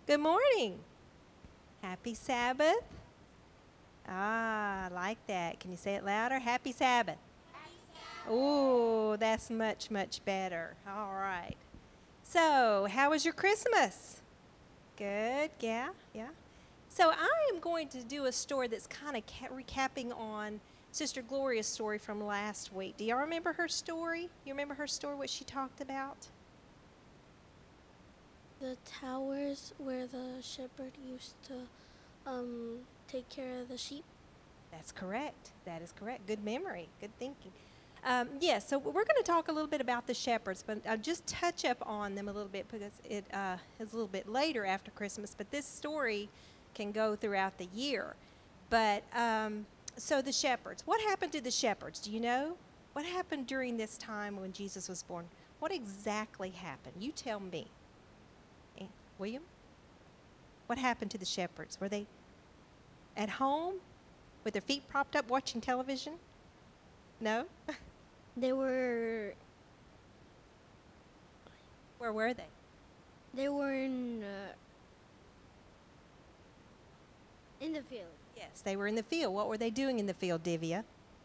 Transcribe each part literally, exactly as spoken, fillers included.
Good morning. Happy Sabbath. Ah, I like that. Can you say it louder? Happy Sabbath. Ooh, that's much, much better. All right. So, how was your Christmas? Good. Yeah, yeah. So, I am going to do a story that's kind of ca- recapping on Sister Gloria's story from last week. Do y'all remember her story? You remember her story, what she talked about? The towers where the shepherd used to um, take care of the sheep. That's correct. That is correct. Good memory. Good thinking. Um, yes, so we're going to talk a little bit about the shepherds, but I'll just touch up on them a little bit because it uh, is a little bit later after Christmas. But this story can go throughout the year. But um, so the shepherds. What happened to the shepherds? Do you know? What happened during this time when Jesus was born? What exactly happened? You tell me. Eh, William? What happened to the shepherds? Were they at home with their feet propped up watching television? No? They were Where were they? they were in uh, in the field. Yes, they were in the field. What were they doing in the field, Divya?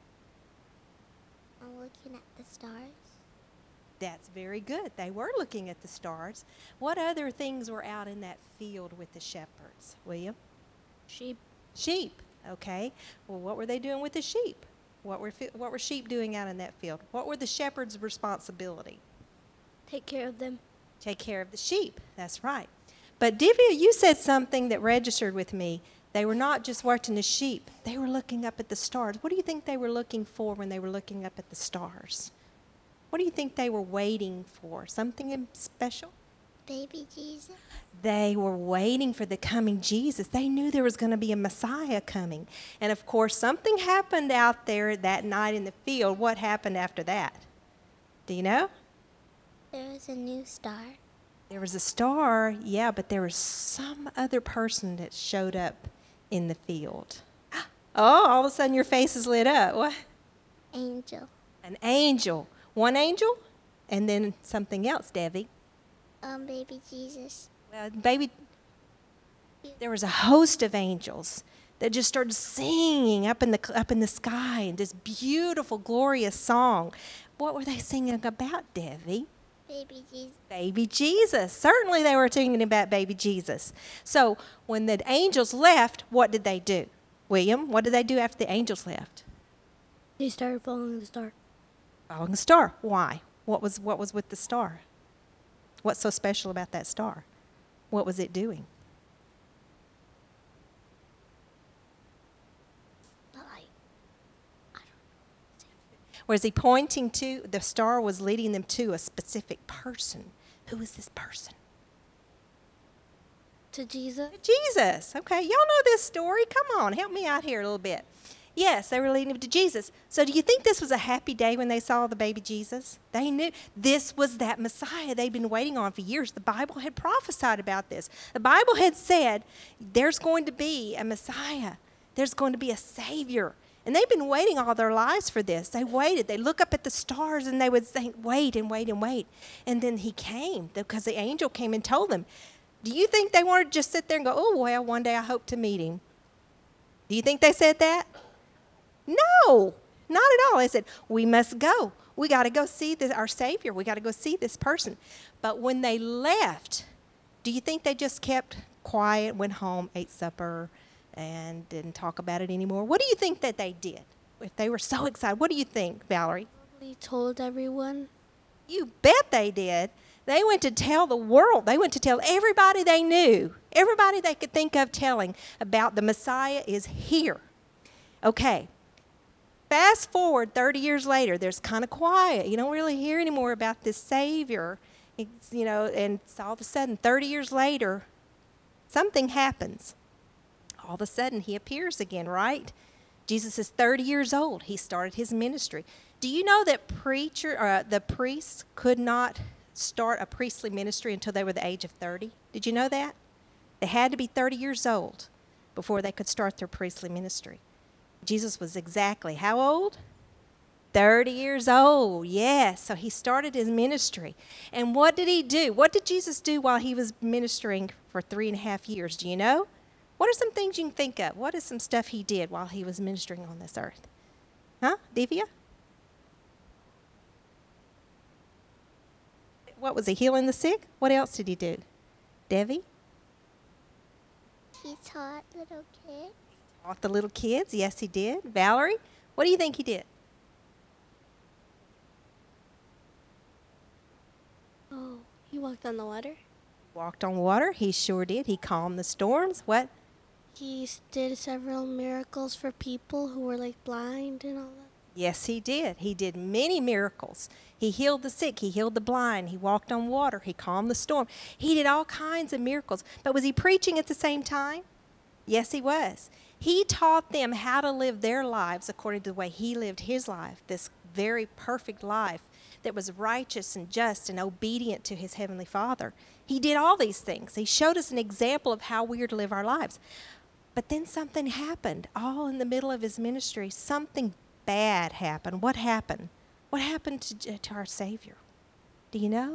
I'm looking at the stars. That's very good. They were looking at the stars. What other things were out in that field with the shepherds, William? Sheep. Sheep. Okay. Well, what were they doing with the sheep? What were fi- what were sheep doing out in that field? What were the shepherds' responsibility? Take care of them. Take care of the sheep. That's right. But Divya, you said something that registered with me. They were not just watching the sheep. They were looking up at the stars. What do you think they were looking for when they were looking up at the stars? What do you think they were waiting for? Something in special? Baby Jesus. They were waiting for the coming Jesus. They knew there was going to be a Messiah coming. And of course, something happened out there that night in the field. What happened after that? Do you know? There was a new star. There was a star, yeah, but there was some other person that showed up in the field. Oh, all of a sudden your face is lit up. What? Angel. An angel. One angel? And then something else, Debbie. Um, baby Jesus. Well, baby, there was a host of angels that just started singing up in the up in the sky in this beautiful, glorious song. What were they singing about, Debbie? Baby Jesus. Baby Jesus. Certainly they were singing about baby Jesus. So when the angels left, what did they do? William, what did they do after the angels left? They started following the star. Following the star. Why? What was what was with the star? What's so special about that star? What was it doing? But like, Was he pointing to, the star was leading them to a specific person. Who is this person? to Jesus. Jesus. Okay, y'all know this story. Come on, help me out here a little bit. Yes, they were leading him to Jesus. So do you think this was a happy day when they saw the baby Jesus? They knew this was that Messiah they'd been waiting on for years. The Bible had prophesied about this. The Bible had said there's going to be a Messiah. There's going to be a Savior. And they've been waiting all their lives for this. They waited. They look up at the stars and they would think, wait and wait and wait. And then he came because the angel came and told them. Do you think they wanted to just sit there and go, oh, well, one day I hope to meet him? Do you think they said that? No, not at all. They said, we must go. We got to go see this, our Savior. We got to go see this person. But when they left, do you think they just kept quiet, went home, ate supper, and didn't talk about it anymore? What do you think that they did? If they were so excited, what do you think, Valerie? Probably told everyone. You bet they did. They went to tell the world. They went to tell everybody they knew, everybody they could think of telling about the Messiah is here. Okay. Fast forward thirty years later, there's kind of quiet. You don't really hear anymore about this Savior. It's, you know, and all of a sudden, thirty years later, something happens. All of a sudden, he appears again, right? Jesus is thirty years old. He started his ministry. Do you know that preacher, uh, the priests could not start a priestly ministry until they were the age of thirty? Did you know that? They had to be thirty years old before they could start their priestly ministry. Jesus was exactly how old? thirty years old, yes. So he started his ministry. And what did he do? What did Jesus do while he was ministering for three and a half years? Do you know? What are some things you can think of? What is some stuff he did while he was ministering on this earth? Huh, Divya? What was he, healing the sick? What else did he do? Debbie? He taught little kids. Taught the little kids. Yes, he did. Valerie, what do you think he did? Oh, he walked on the water. Walked on water. He sure did. He calmed the storms. What? He s- did several miracles for people who were like blind and all that. Yes, he did. He did many miracles. He healed the sick. He healed the blind. He walked on water. He calmed the storm. He did all kinds of miracles. But was he preaching at the same time? Yes, he was. He taught them how to live their lives according to the way he lived his life, this very perfect life that was righteous and just and obedient to his heavenly Father. He did all these things. He showed us an example of how we are to live our lives. But then something happened, all in the middle of his ministry. Something bad happened. What happened? What happened to, to our Savior? Do you know?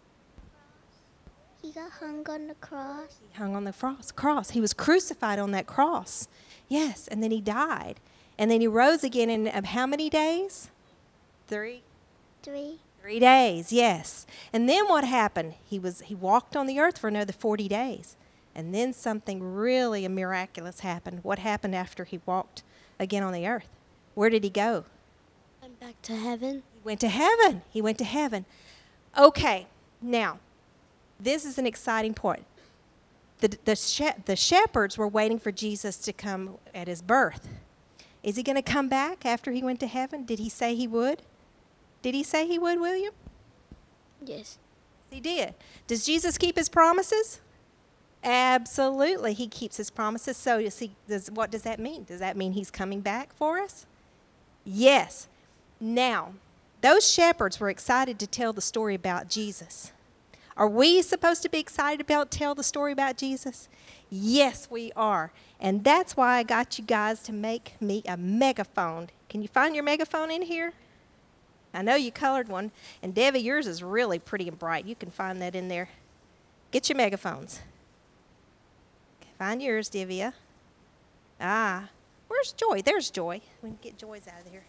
He got hung on the cross. He hung on the cross. cross. He was crucified on that cross. Yes, and then he died. And then he rose again in um, how many days? Three? Three. Three days, yes. And then what happened? He was he walked on the earth for another forty days. And then something really miraculous happened. What happened after he walked again on the earth? Where did he go? Went back to heaven. He went to heaven. He went to heaven. Okay, now, this is an exciting point. The, the, she- the shepherds were waiting for Jesus to come at his birth. Is he going to come back after he went to heaven? Did he say he would? Did he say he would, William? Yes. He did. Does Jesus keep his promises? Absolutely, he keeps his promises. So you see, does, what does that mean? Does that mean he's coming back for us? Yes. Now, those shepherds were excited to tell the story about Jesus. Are we supposed to be excited about tell the story about Jesus? Yes, we are. And that's why I got you guys to make me a megaphone. Can you find your megaphone in here? I know you colored one. And Debbie, yours is really pretty and bright. You can find that in there. Get your megaphones. Find yours, Divya. Ah, where's Joy? There's Joy. We can get Joy's out of here.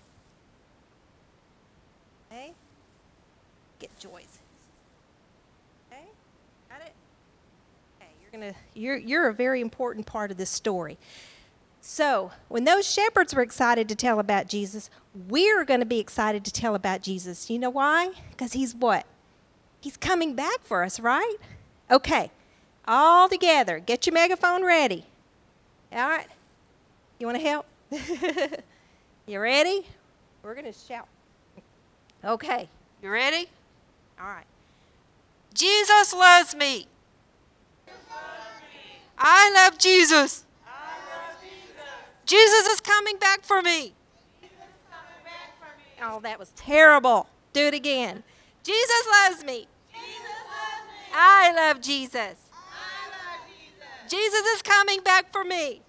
Okay? Get Joy's. Okay? Got it? Okay, you're gonna you're you're a very important part of this story. So, when those shepherds were excited to tell about Jesus, we're going to be excited to tell about Jesus. You know why? Because he's what? He's coming back for us, right? Okay. All together. Get your megaphone ready. All right? You want to help? You ready? We're going to shout. Okay. You ready? All right. Jesus loves me. I love Jesus. Jesus is coming back for me. Oh, that was terrible. Do it again. Jesus loves me. I love Jesus. Jesus is coming back for me.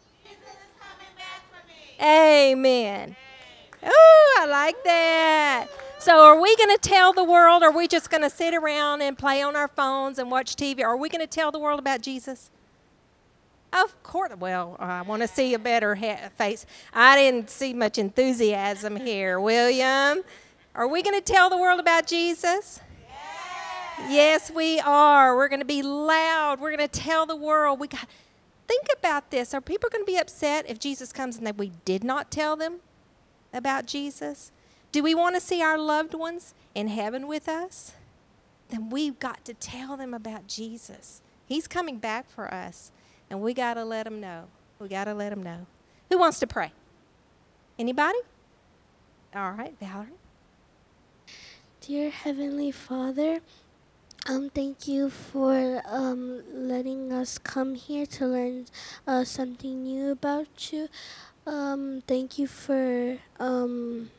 Amen. Oh, I like that. So are we going to tell the world, or are we just going to sit around and play on our phones and watch T V? Are we going to tell the world about Jesus? Of course. Well, I want to see a better ha- face. I didn't see much enthusiasm here, William. Are we going to tell the world about Jesus? Yes, yes we are. We're going to be loud. We're going to tell the world. We got. Think about this. Are people going to be upset if Jesus comes and that we did not tell them about Jesus? Do we want to see our loved ones in heaven with us? Then we've got to tell them about Jesus. He's coming back for us. And we got to let them know. We got to let them know. Who wants to pray? Anybody? All right, Valerie. Dear Heavenly Father, um, thank you for um, letting us come here to learn uh, something new about you. Um, thank you for um,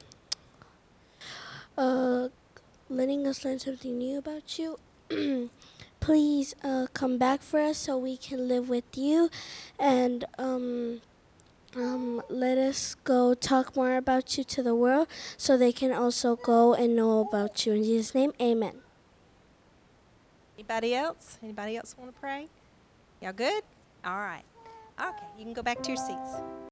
uh, letting us learn something new about you. Please uh, come back for us so we can live with you, and um, um, let us go talk more about you to the world so they can also go and know about you. In Jesus' name, amen. Anybody else? Anybody else want to pray? Y'all good? All right. Okay, you can go back to your seats.